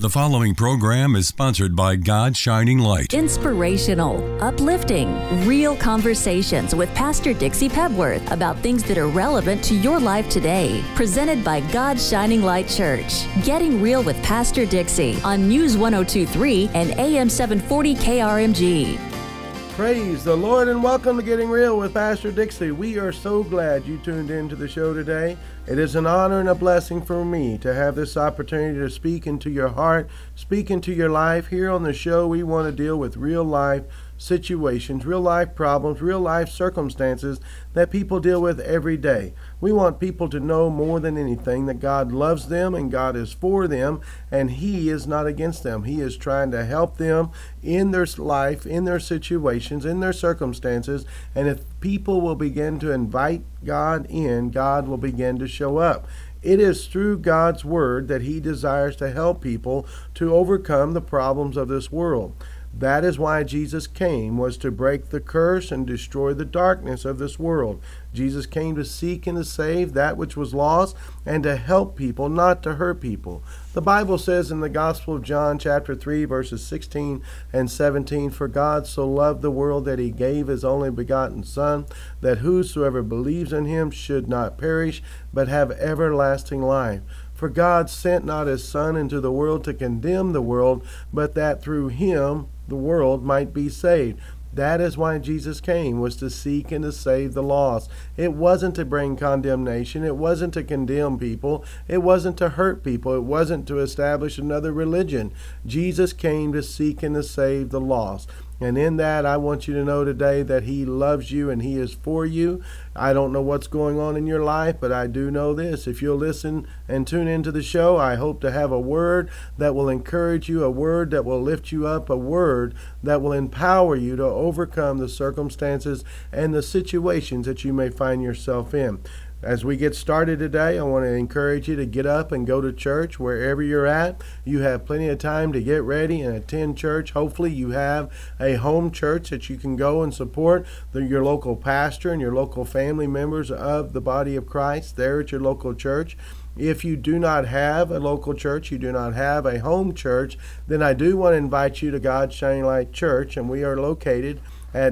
The following program is sponsored by God's Shining Light. Inspirational, uplifting, real conversations with Pastor Dixie Pebworth about things that are relevant to your life today. Presented by God's Shining Light Church. Getting Real with Pastor Dixie on News 102.3 and AM 740 KRMG. Praise the Lord and welcome to Getting Real with Pastor Dixie. We are so glad you tuned into the show today. It is an honor and a blessing for me to have this opportunity to speak into your heart, speak into your life. Here on the show, we want to deal with real life situations, real life problems, real life circumstances that people deal with every day. We want people to know more than anything that God loves them and God is for them and He is not against them. He is trying to help them in their life, in their situations, in their circumstances. And if people will begin to invite God in, God will begin to show up. It is through God's Word that He desires to help people to overcome the problems of this world. That is why Jesus came, was to break the curse and destroy the darkness of this world. Jesus came to seek and to save that which was lost and to help people, not to hurt people. The Bible says in the Gospel of John chapter 3 verses 16 and 17, "For God so loved the world that He gave His only begotten Son, that whosoever believes in Him should not perish, but have everlasting life. For God sent not His Son into the world to condemn the world, but that through Him the world might be saved." That is why Jesus came, was to seek and to save the lost. It wasn't to bring condemnation. It wasn't to condemn people. It wasn't to hurt people. It wasn't to establish another religion. Jesus came to seek and to save the lost. And in that, I want you to know today that He loves you and He is for you. I don't know what's going on in your life, but I do know this. If you'll listen and tune into the show, I hope to have a word that will encourage you, a word that will lift you up, a word that will empower you to overcome the circumstances and the situations that you may find yourself in. As we get started today, I want to encourage you to get up and go to church wherever you're at. You have plenty of time to get ready and attend church. Hopefully you have a home church that you can go and support your local pastor and your local family members of the body of Christ there at your local church. If you do not have a local church, you do not have a home church, then I do want to invite you to God's Shining Light Church, and we are located at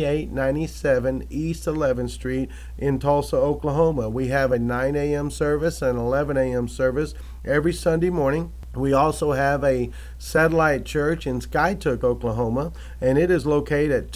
9897 East 11th Street in Tulsa, Oklahoma. We have a 9 a.m. service and 11 a.m. service every Sunday morning. We also have a satellite church in Skiatook, Oklahoma, and it is located at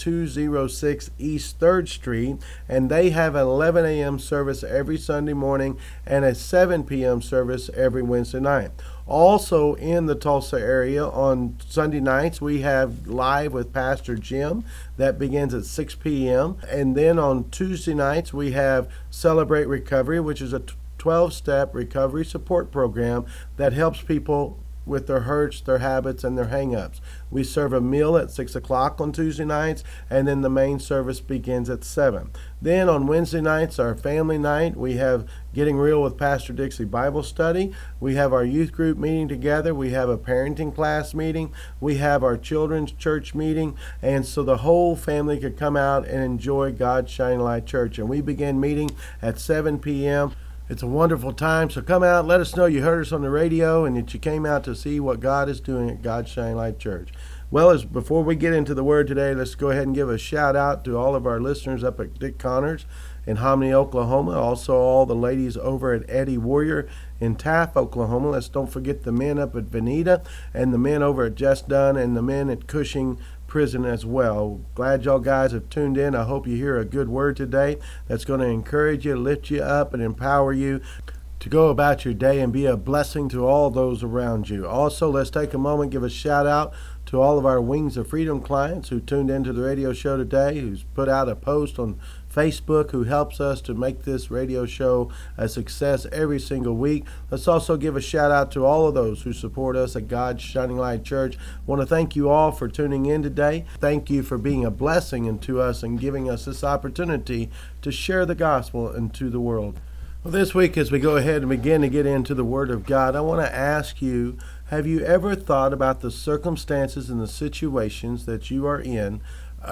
206 East 3rd Street, and they have an 11 a.m. service every Sunday morning and a 7 p.m. service every Wednesday night. Also in the Tulsa area on Sunday nights, we have Live with Pastor Jim. That begins at 6 p.m. And then on Tuesday nights, we have Celebrate Recovery, which is a 12-step recovery support program that helps people with their hurts, their habits, and their hang-ups. We serve a meal at 6 o'clock on Tuesday nights, and then the main service begins at 7. Then on Wednesday nights, our family night, we have Getting Real with Pastor Dixie Bible Study. We have our youth group meeting together. We have a parenting class meeting. We have our children's church meeting. And so the whole family could come out and enjoy God's Shining Light Church. And we begin meeting at 7 p.m. It's a wonderful time, so come out, let us know you heard us on the radio and that you came out to see what God is doing at God's Shining Light Church. Well, before we get into the Word today, let's go ahead and give a shout out to all of our listeners up at Dick Connors in Hominy, Oklahoma. Also, all the ladies over at Eddie Warrior in Taft, Oklahoma. Let's don't forget the men up at Veneta and the men over at Just Done and the men at Cushing Prison as well. Glad y'all guys have tuned in. I hope you hear a good word today that's going to encourage you, lift you up, and empower you to go about your day and be a blessing to all those around you. Also, let's take a moment, give a shout out to all of our Wings of Freedom clients who tuned into the radio show today, who's put out a post on Facebook, who helps us to make this radio show a success every single week. Let's also give a shout out to all of those who support us at God's Shining Light Church. I want to thank you all for tuning in today. Thank you for being a blessing unto us and giving us this opportunity to share the gospel into the world. Well, this week, as we go ahead and begin to get into the Word of God, I want to ask you, have you ever thought about the circumstances and the situations that you are in,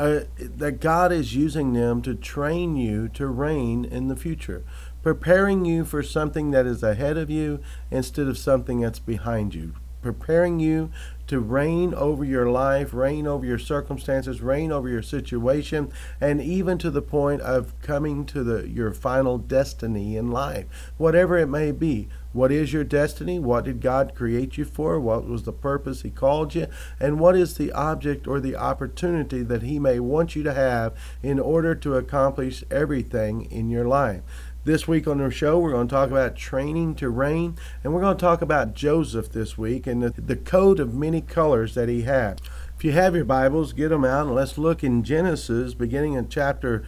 that God is using them to train you to reign in the future, preparing you for something that is ahead of you instead of something that's behind you, preparing you to reign over your life, reign over your circumstances, reign over your situation, and even to the point of coming to your final destiny in life, whatever it may be. What is your destiny? What did God create you for? What was the purpose He called you? And what is the object or the opportunity that He may want you to have in order to accomplish everything in your life? This week on our show, we're going to talk about training to reign, and we're going to talk about Joseph this week and the coat of many colors that he had. If you have your Bibles, get them out, and let's look in Genesis, beginning in chapter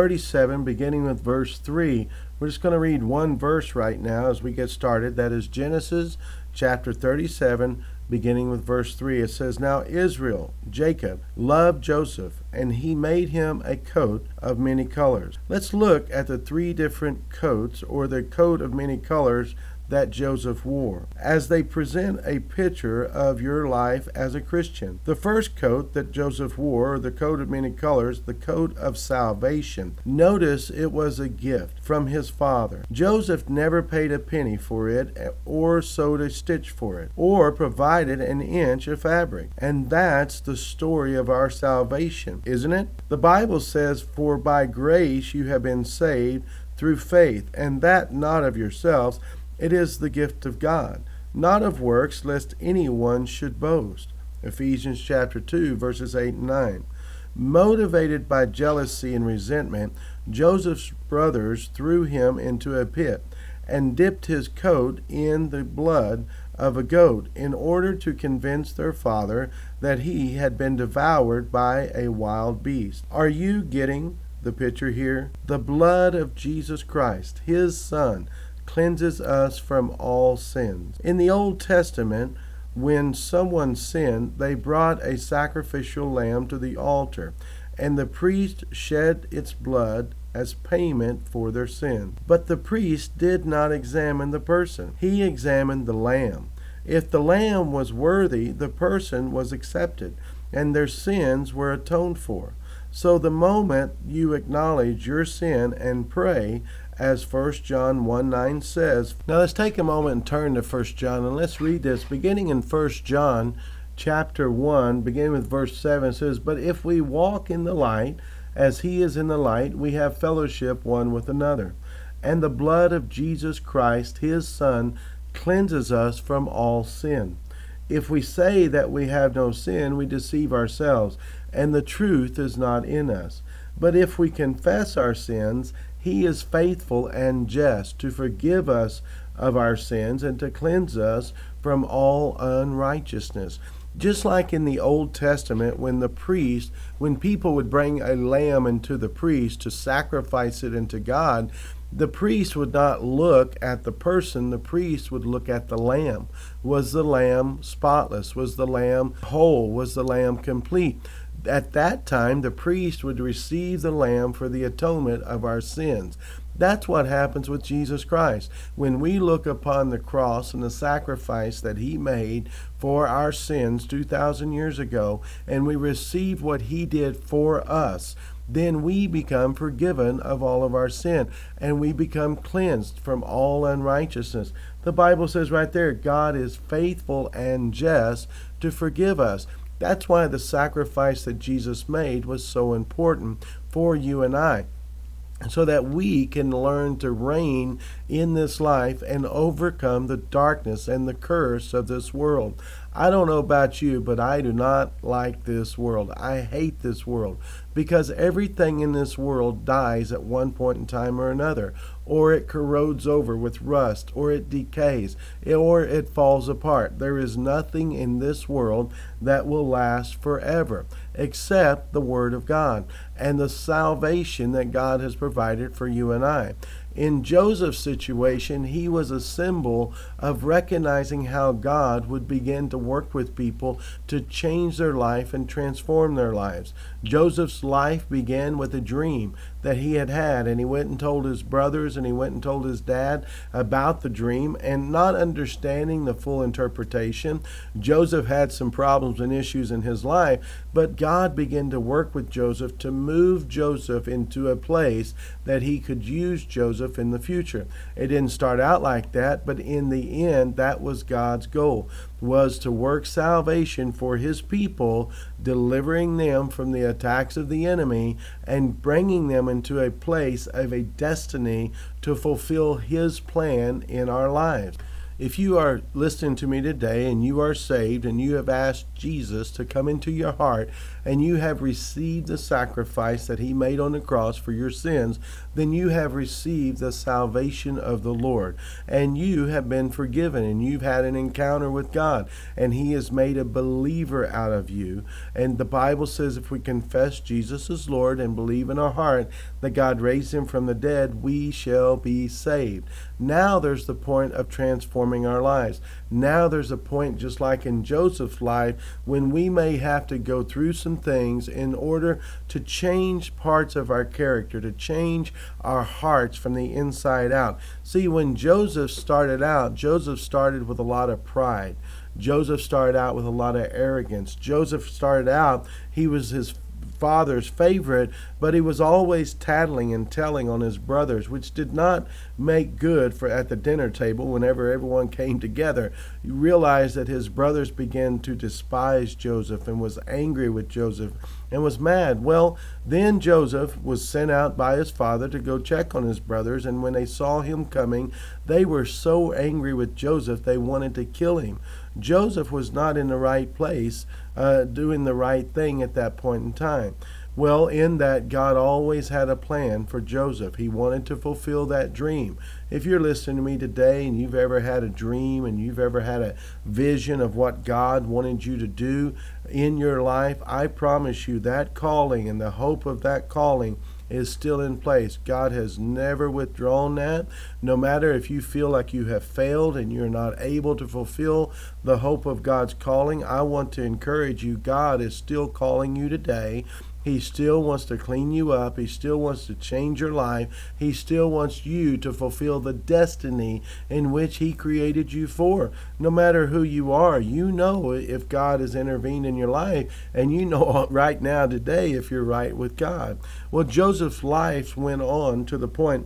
37, beginning with verse 3. We're just going to read one verse right now as we get started. That is Genesis chapter 37, beginning with verse 3. It says, "Now Israel, Jacob, loved Joseph, and he made him a coat of many colors." Let's look at the three different coats, or the coat of many colors, that Joseph wore, as they present a picture of your life as a Christian. The first coat that Joseph wore, the coat of many colors, the coat of salvation. Notice it was a gift from his father. Joseph never paid a penny for it, or sewed a stitch for it, or provided an inch of fabric. And that's the story of our salvation, isn't it? The Bible says, "For by grace you have been saved through faith, and that not of yourselves. It is the gift of God, not of works, lest anyone should boast." Ephesians chapter 2, verses 8 and 9. Motivated by jealousy and resentment, Joseph's brothers threw him into a pit and dipped his coat in the blood of a goat in order to convince their father that he had been devoured by a wild beast. Are you getting the picture here? The blood of Jesus Christ, his Son, cleanses us from all sins. In the Old Testament, when someone sinned, they brought a sacrificial lamb to the altar, and the priest shed its blood as payment for their sin. But the priest did not examine the person. He examined the lamb. If the lamb was worthy, the person was accepted, and their sins were atoned for. So the moment you acknowledge your sin and pray, as 1 John 1:9 says. Now let's take a moment and turn to 1 John, and let's read this. Beginning in 1 John chapter 1, beginning with verse 7, it says, "But if we walk in the light, as he is in the light, we have fellowship one with another. And the blood of Jesus Christ, his Son, cleanses us from all sin. If we say that we have no sin, we deceive ourselves, and the truth is not in us. But if we confess our sins, he is faithful and just to forgive us of our sins and to cleanse us from all unrighteousness." Just like in the Old Testament, when people would bring a lamb into the priest to sacrifice it unto God, the priest would not look at the person, the priest would look at the lamb. Was the lamb spotless? Was the lamb whole? Was the lamb complete? At that time, the priest would receive the lamb for the atonement of our sins. That's what happens with Jesus Christ. When we look upon the cross and the sacrifice that he made for our sins 2,000 years ago, and we receive what he did for us, then we become forgiven of all of our sin, and we become cleansed from all unrighteousness. The Bible says right there, God is faithful and just to forgive us. That's why the sacrifice that Jesus made was so important for you and I, so that we can learn to reign in this life and overcome the darkness and the curse of this world. I don't know about you, but I do not like this world. I hate this world because everything in this world dies at one point in time or another, or it corrodes over with rust, or it decays, or it falls apart. There is nothing in this world that will last forever except the Word of God and the salvation that God has provided for you and I. In Joseph's situation, he was a symbol of recognizing how God would begin to work with people to change their life and transform their lives. Joseph's life began with a dream that he had, and he went and told his brothers and he went and told his dad about the dream, and not understanding the full interpretation, Joseph had some problems and issues in his life, but God began to work with Joseph to move Joseph into a place that he could use Joseph Joseph in the future. It didn't start out like that, but in the end, that was God's goal, was to work salvation for his people, delivering them from the attacks of the enemy and bringing them into a place of a destiny to fulfill his plan in our lives. If you are listening to me today and you are saved and you have asked Jesus to come into your heart and you have received the sacrifice that he made on the cross for your sins, then you have received the salvation of the Lord, and you have been forgiven, and you've had an encounter with God, and he has made a believer out of you. And the Bible says if we confess Jesus as Lord and believe in our heart that God raised him from the dead, we shall be saved. Now there's the point of transforming our lives. Now there's a point, just like in Joseph's life, when we may have to go through some things in order to change parts of our character, to change our hearts from the inside out. See, when Joseph started out, Joseph started with a lot of pride. Joseph started out with a lot of arrogance. Joseph started out, he was his father's favorite, but he was always tattling and telling on his brothers, which did not make good for at the dinner table whenever everyone came together. You realize that his brothers began to despise Joseph and was angry with Joseph and was mad. Well, then Joseph was sent out by his father to go check on his brothers, and when they saw him coming, they were so angry with Joseph they wanted to kill him. Joseph was not in the right place, doing the right thing at that point in time. Well, in that, God always had a plan for Joseph. He wanted to fulfill that dream. If you're listening to me today and you've ever had a dream and you've ever had a vision of what God wanted you to do in your life, I promise you that calling and the hope of that calling is still in place. God has never withdrawn that. No matter if you feel like you have failed and you're not able to fulfill the hope of God's calling, I want to encourage you, God is still calling you today. He still wants to clean you up. He still wants to change your life. He still wants you to fulfill the destiny in which he created you for. No matter who you are, you know if God has intervened in your life, and you know right now today if you're right with God. Well, Joseph's life went on to the point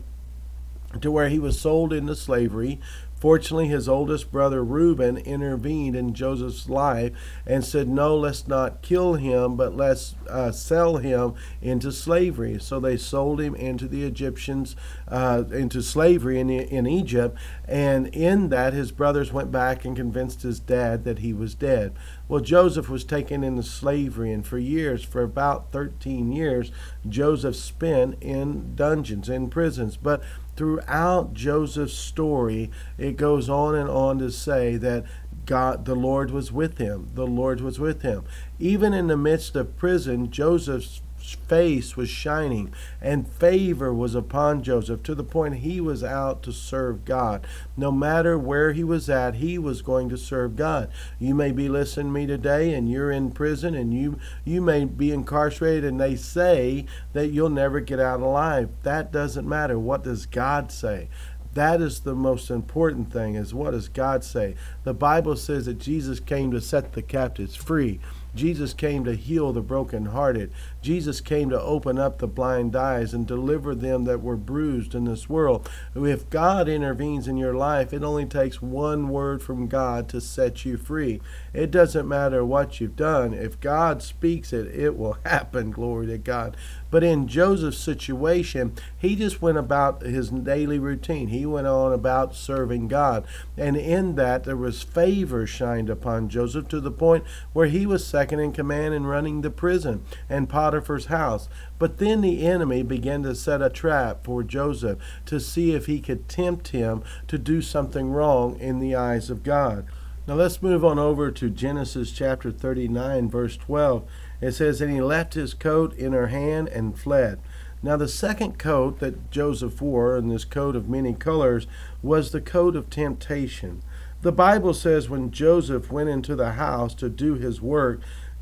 to where he was sold into slavery. Fortunately, his oldest brother Reuben intervened in Joseph's life and said, no, let's not kill him, but let's sell him into slavery. So they sold him into the Egyptians, into slavery in Egypt. And in that, his brothers went back and convinced his dad that he was dead. Well, Joseph was taken into slavery, and for years, for about 13 years, Joseph spent in dungeons, in prisons. But throughout Joseph's story, it goes on and on to say that God, the Lord was with him. The Lord was with him. Even in the midst of prison, Joseph's face was shining and favor was upon Joseph to the point he was out to serve God. No matter where he was at, he was going to serve God. You may be listening to me today and you're in prison and you may be incarcerated, and they say that you'll never get out alive. That doesn't matter. What does God say? That is the most important thing, is what does God say? The Bible says that Jesus came to set the captives free. Jesus came to heal the brokenhearted. Jesus came to open up the blind eyes and deliver them that were bruised in this world. If God intervenes in your life, it only takes one word from God to set you free. It doesn't matter what you've done. If God speaks it, it will happen. Glory to God. But in Joseph's situation, he just went about his daily routine. He went on about serving God. And in that, there was favor shined upon Joseph to the point where he was second in command in running the prison and Potiphar's house. But then the enemy began to set a trap for Joseph to see if he could tempt him to do something wrong in the eyes of God. Now let's move on over to Genesis chapter 39, verse 12. It says, and he left his coat in her hand and fled. Now the second coat that Joseph wore, in this coat of many colors, was the coat of temptation. The Bible says when Joseph went into the house to do his work,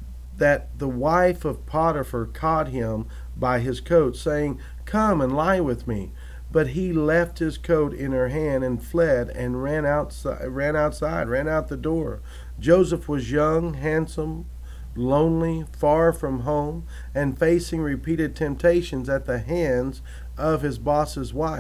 that the wife of Potiphar caught him by his coat, saying, come and lie with me. But he left his coat in her hand and fled and ran out the door. Joseph was young, handsome, lonely, far from home, and facing repeated temptations at the hands of his boss's wife.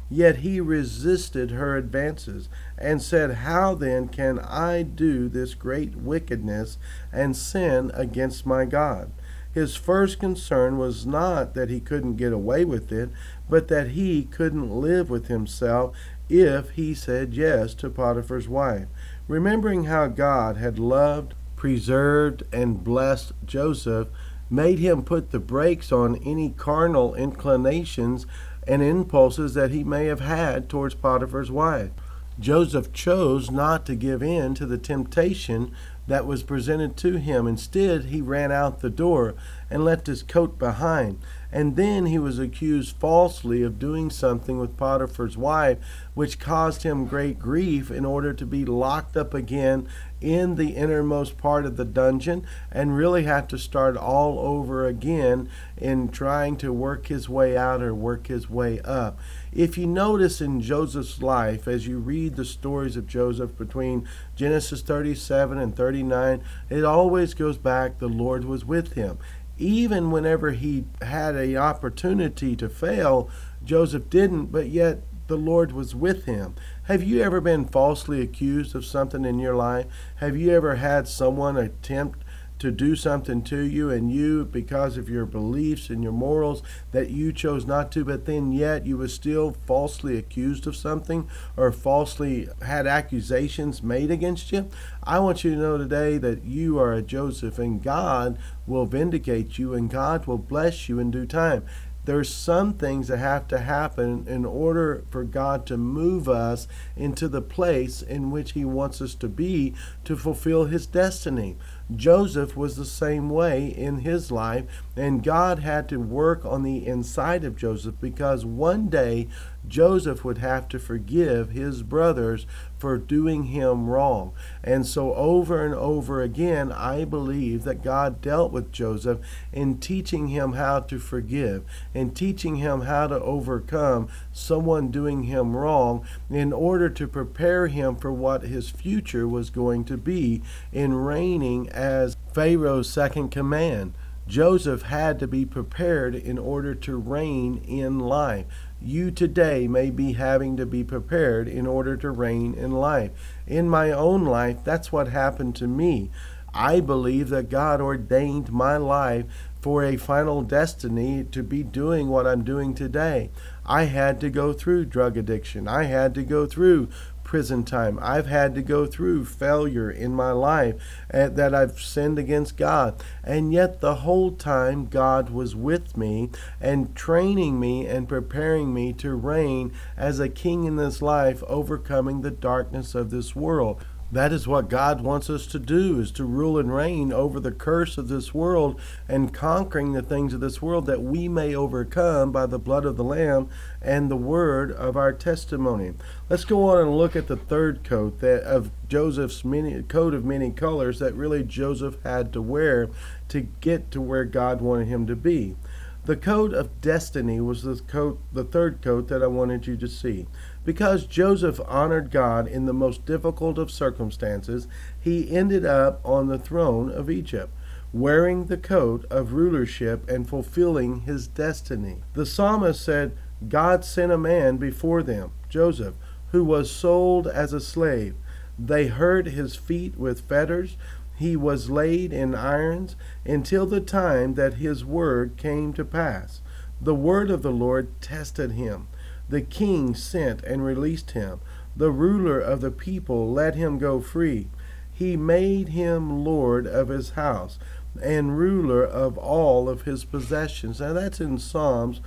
Yet he resisted her advances and said, "How then can I do this great wickedness and sin against my God?" His first concern was not that he couldn't get away with it, but that he couldn't live with himself if he said yes to Potiphar's wife. Remembering how God had loved, preserved, and blessed Joseph, made him put the brakes on any carnal inclinations and impulses that he may have had towards Potiphar's wife. Joseph chose not to give in to the temptation that was presented to him. Instead, he ran out the door and left his coat behind. And then he was accused falsely of doing something with Potiphar's wife, which caused him great grief, in order to be locked up again in the innermost part of the dungeon and really have to start all over again in trying to work his way out or work his way up. If you notice in Joseph's life, as you read the stories of Joseph between Genesis 37 and 39, it always goes back, the Lord was with him. Even whenever he had an opportunity to fail, Joseph didn't, but yet the Lord was with him. Have you ever been falsely accused of something in your life? Have you ever had someone attempt to do something to you, and you, because of your beliefs and your morals, that you chose not to, but then yet you were still falsely accused of something or falsely had accusations made against you? I want you to know today that you are a Joseph, and God will vindicate you, and God will bless you in due time. There's some things that have to happen in order for God to move us into the place in which he wants us to be to fulfill his destiny. Joseph was the same way in his life, and God had to work on the inside of Joseph, because one day Joseph would have to forgive his brothers for doing him wrong. And so over and over again, I believe that God dealt with Joseph in teaching him how to forgive, and teaching him how to overcome someone doing him wrong, in order to prepare him for what his future was going to be in reigning as Pharaoh's second command. Joseph had to be prepared in order to reign in life. You today may be having to be prepared in order to reign in life. In my own life, that's what happened to me. I believe that God ordained my life for a final destiny to be doing what I'm doing today. I had to go through drug addiction. I had to go through prison time. I've had to go through failure in my life, that I've sinned against God. And yet the whole time God was with me and training me and preparing me to reign as a king in this life, overcoming the darkness of this world. That is what God wants us to do, is to rule and reign over the curse of this world and conquering the things of this world, that we may overcome by the blood of the Lamb and the word of our testimony. Let's go on and look at the third coat of Joseph's coat of many colors that really Joseph had to wear to get to where God wanted him to be. The coat of destiny was the third coat that I wanted you to see. Because Joseph honored God in the most difficult of circumstances, he ended up on the throne of Egypt, wearing the coat of rulership and fulfilling his destiny. The psalmist said, God sent a man before them, Joseph, who was sold as a slave. They hurt his feet with fetters. He was laid in irons until the time that his word came to pass. The word of the Lord tested him. The king sent and released him. The ruler of the people let him go free. He made him lord of his house and ruler of all of his possessions. Now that's in Psalms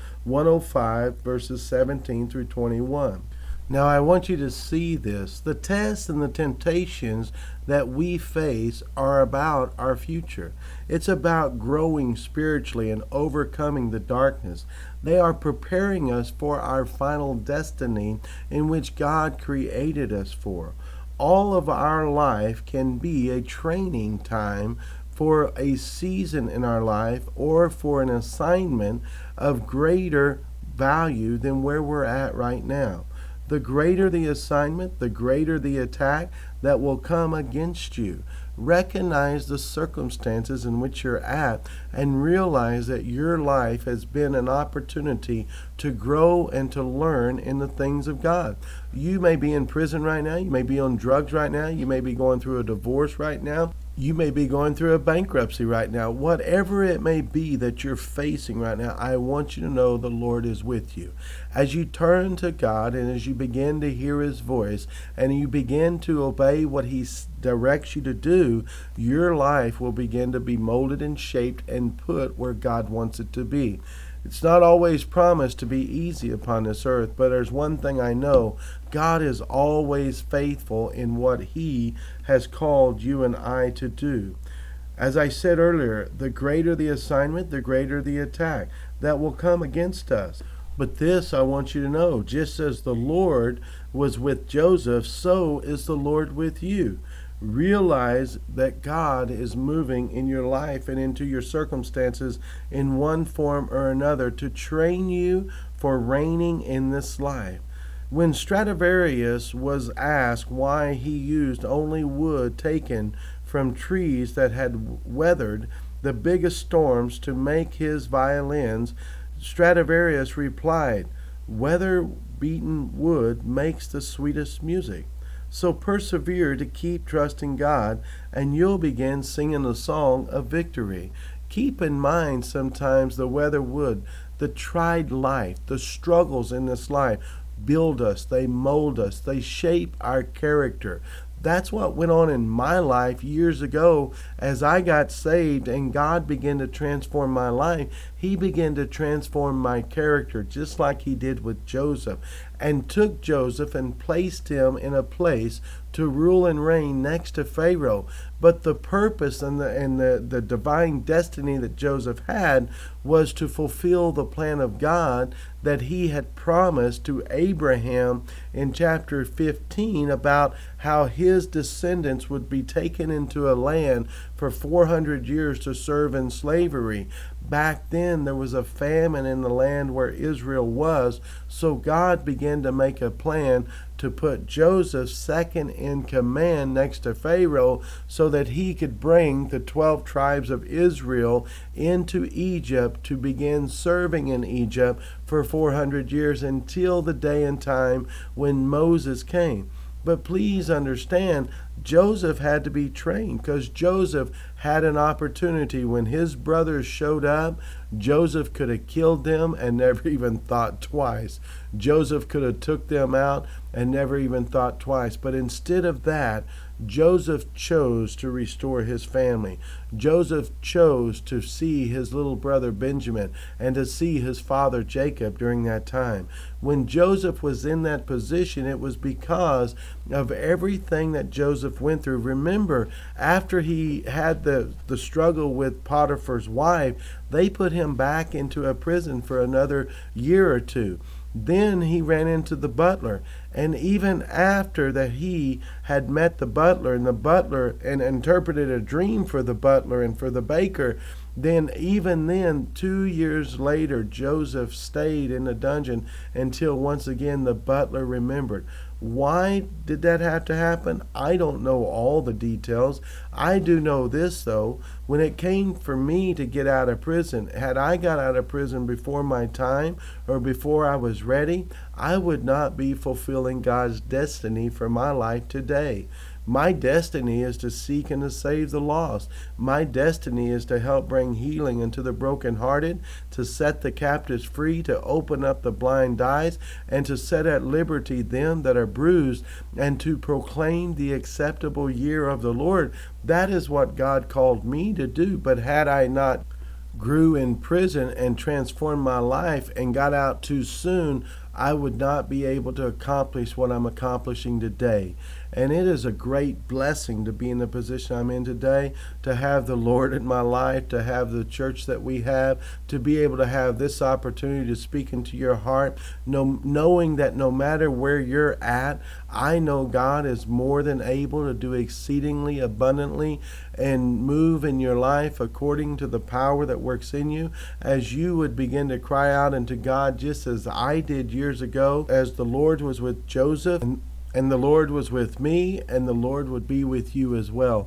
105, verses 17 through 21. Now I want you to see this. The tests and the temptations that we face are about our future. It's about growing spiritually and overcoming the darkness. They are preparing us for our final destiny in which God created us for. All of our life can be a training time for a season in our life, or for an assignment of greater value than where we're at right now. The greater the assignment, the greater the attack that will come against you. Recognize the circumstances in which you're at and realize that your life has been an opportunity to grow and to learn in the things of God. You may be in prison right now. You may be on drugs right now. You may be going through a divorce right now. You may be going through a bankruptcy right now. Whatever it may be that you're facing right now, I want you to know the Lord is with you. As you turn to God and as you begin to hear His voice and you begin to obey what He directs you to do, your life will begin to be molded and shaped and put where God wants it to be. It's not always promised to be easy upon this earth, but there's one thing I know. God is always faithful in what He has called you and I to do. As I said earlier, the greater the assignment, the greater the attack that will come against us. But this I want you to know, just as the Lord was with Joseph, so is the Lord with you. Realize that God is moving in your life and into your circumstances in one form or another to train you for reigning in this life. When Stradivarius was asked why he used only wood taken from trees that had weathered the biggest storms to make his violins, Stradivarius replied, "Weather-beaten wood makes the sweetest music." So persevere to keep trusting God, and you'll begin singing a song of victory. Keep in mind sometimes the weather wood, the tried life, the struggles in this life build us, they mold us, they shape our character. That's what went on in my life years ago as I got saved and God began to transform my life. He began to transform my character just like He did with Joseph, and took Joseph and placed him in a place to rule and reign next to Pharaoh. But the purpose and the divine destiny that Joseph had was to fulfill the plan of God that He had promised to Abraham in chapter 15 about how his descendants would be taken into a land for 400 years to serve in slavery. Back then there was a famine in the land where Israel was, so God began to make a plan to put Joseph second in command next to Pharaoh so that he could bring the 12 tribes of Israel into Egypt to begin serving in Egypt for 400 years until the day and time when Moses came. But please understand, Joseph had to be trained because Joseph had an opportunity. When his brothers showed up, Joseph could have killed them and never even thought twice. Joseph could have took them out and never even thought twice. But instead of that, Joseph chose to restore his family. Joseph chose to see his little brother Benjamin and to see his father Jacob during that time. When Joseph was in that position, it was because of everything that Joseph went through. Remember, after he had the struggle with Potiphar's wife, they put him back into a prison for another year or two. Then he ran into the butler, and even after that he had met the butler and interpreted a dream for the butler and for the baker, then 2 years later Joseph stayed in the dungeon until once again the butler remembered. Why did that have to happen? I don't know all the details. I do know this though. When it came for me to get out of prison, had I got out of prison before my time or before I was ready, I would not be fulfilling God's destiny for my life today. My destiny is to seek and to save the lost. My destiny is to help bring healing unto the brokenhearted, to set the captives free, to open up the blind eyes, and to set at liberty them that are bruised, and to proclaim the acceptable year of the Lord. That is what God called me to do. But had I not grew in prison and transformed my life and got out too soon, I would not be able to accomplish what I'm accomplishing today. And it is a great blessing to be in the position I'm in today, to have the Lord in my life, to have the church that we have, to be able to have this opportunity to speak into your heart, knowing that no matter where you're at, I know God is more than able to do exceedingly abundantly and move in your life according to the power that works in you, as you would begin to cry out unto God just as I did years ago, as the Lord was with Joseph and the Lord was with me, and the Lord would be with you as well.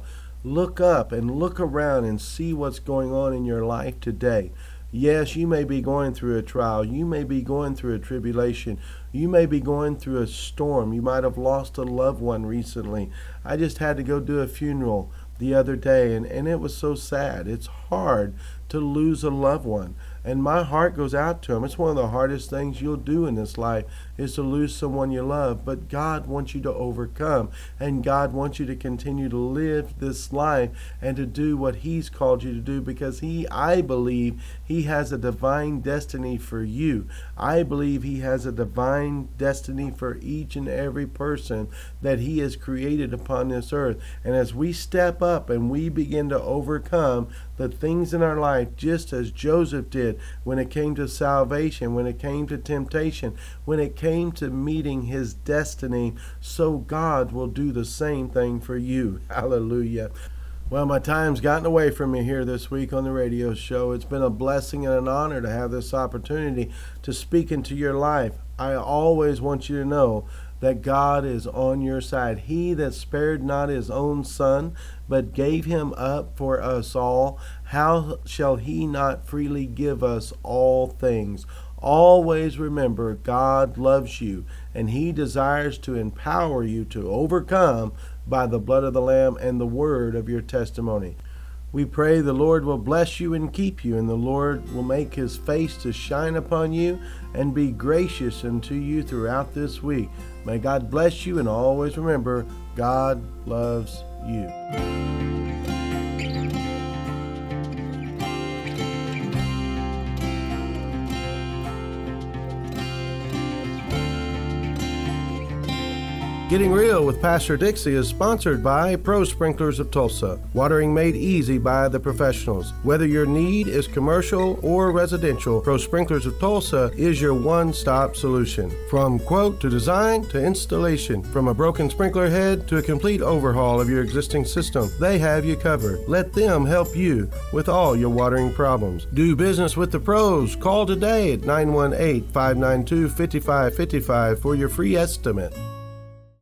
look up and look around and see what's going on in your life today. Yes, you may be going through a trial. You may be going through a tribulation. You may be going through a storm. You might have lost a loved one recently. I just had to go do a funeral the other day, and it was so sad. It's hard to lose a loved one, and my heart goes out to them. It's one of the hardest things you'll do in this life is to lose someone you love, but God wants you to overcome, and God wants you to continue to live this life and to do what He's called you to do, because I believe He has a divine destiny for you. I believe He has a divine destiny for each and every person that He has created upon this earth. And as we step up and we begin to overcome the things in our life, just as Joseph did when it came to salvation, when it came to temptation, when it came to meeting his destiny, so God will do the same thing for you. Hallelujah. Well, my time's gotten away from me here this week on the radio show. It's been a blessing and an honor to have this opportunity to speak into your life. I always want you to know that God is on your side. He that spared not his own son, but gave him up for us all, how shall he not freely give us all things? Always remember, God loves you, and He desires to empower you to overcome by the blood of the Lamb and the word of your testimony. We pray the Lord will bless you and keep you, and the Lord will make His face to shine upon you and be gracious unto you throughout this week. May God bless you, and always remember, God loves you. Getting Real with Pastor Dixie is sponsored by Pro Sprinklers of Tulsa, watering made easy by the professionals. Whether your need is commercial or residential, Pro Sprinklers of Tulsa is your one-stop solution. From quote to design to installation, from a broken sprinkler head to a complete overhaul of your existing system, they have you covered. Let them help you with all your watering problems. Do business with the pros. Call today at 918-592-5555 for your free estimate.